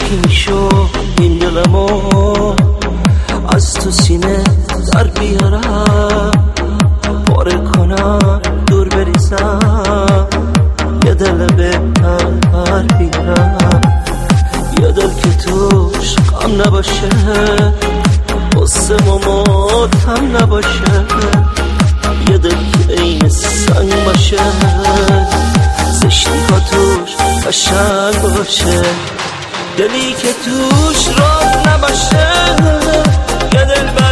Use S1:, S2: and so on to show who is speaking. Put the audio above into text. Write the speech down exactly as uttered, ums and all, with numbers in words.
S1: یکی شو این دلمو از تو سینه در بیارم، پاره کنم دور بریزم، یه دل بهتر بیارم، یه دل که توش غم نباشه، قصه ممات هم نباشه، یه دل که این سنگ باشه، زشتی ها توش قشنگ باشه، دلی که توش راه نباشه، یه دل